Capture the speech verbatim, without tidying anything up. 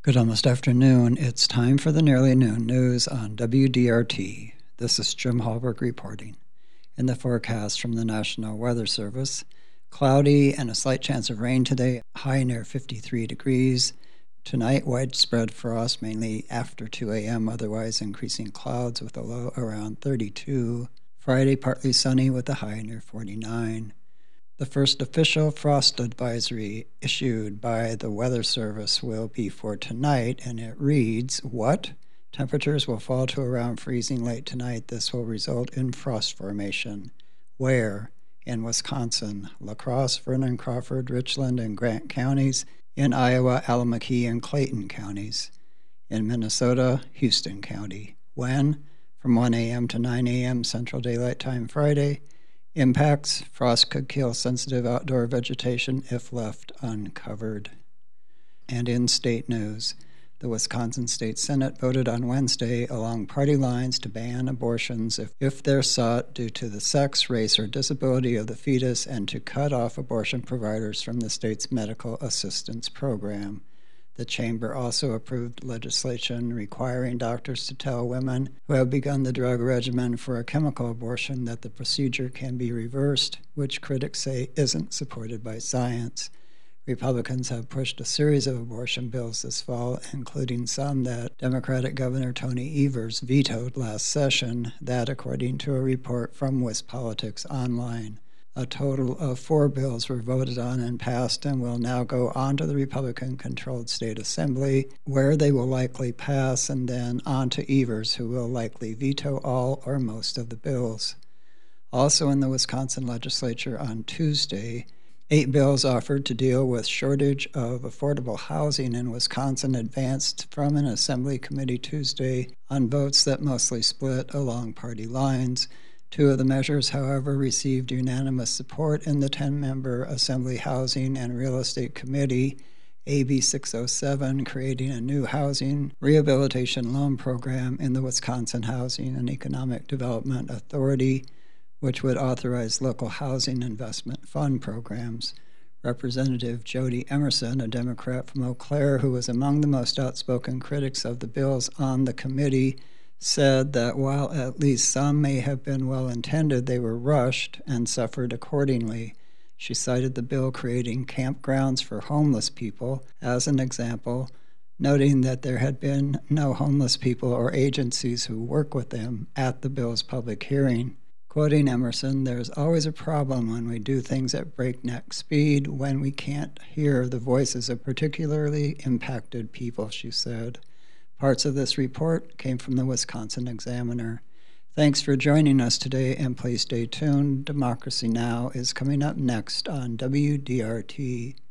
Good almost afternoon. It's time for the Nearly Noon News on W D R T. This is Jim Hallberg reporting. In the forecast from the National Weather Service, cloudy and a slight chance of rain today, high near fifty-three degrees. Tonight, widespread frost, mainly after two a.m., otherwise increasing clouds with a low around thirty-two. Friday, partly sunny with a high near forty-nine. The first official frost advisory issued by the Weather Service will be for tonight, and it reads, what? Temperatures will fall to around freezing late tonight. This will result in frost formation. Where? In Wisconsin, La Crosse, Vernon, Crawford, Richland, and Grant counties. In Iowa, Allamakee and Clayton counties. In Minnesota, Houston County. When? From one a.m. to nine a.m. Central Daylight Time Friday. Impacts: frost could kill sensitive outdoor vegetation if left uncovered. And in state news, the Wisconsin State Senate voted on Wednesday along party lines to ban abortions if, if they're sought due to the sex, race, or disability of the fetus, and to cut off abortion providers from the state's medical assistance program. The chamber also approved legislation requiring doctors to tell women who have begun the drug regimen for a chemical abortion that the procedure can be reversed, which critics say isn't supported by science. Republicans have pushed a series of abortion bills this fall, including some that Democratic Governor Tony Evers vetoed last session, that according to a report from WisPolitics Online. A total of four bills were voted on and passed and will now go on to the Republican-controlled state assembly, where they will likely pass, and then on to Evers, who will likely veto all or most of the bills. Also in the Wisconsin legislature on Tuesday, eight bills offered to deal with shortage of affordable housing in Wisconsin advanced from an assembly committee Tuesday on votes that mostly split along party lines. Two of the measures, however, received unanimous support in the ten-member Assembly Housing and Real Estate Committee, A B six oh seven, creating a new housing rehabilitation loan program in the Wisconsin Housing and Economic Development Authority, which would authorize local housing investment fund programs. Representative Jody Emerson, a Democrat from Eau Claire who was among the most outspoken critics of the bills on the committee, said that while at least some may have been well-intended, they were rushed and suffered accordingly. She cited the bill creating campgrounds for homeless people as an example, noting that there had been no homeless people or agencies who work with them at the bill's public hearing. Quoting Emerson, "There's always a problem when we do things at breakneck speed, when we can't hear the voices of particularly impacted people," she said. Parts of this report came from the Wisconsin Examiner. Thanks for joining us today, and please stay tuned. Democracy Now! Is coming up next on W D R T.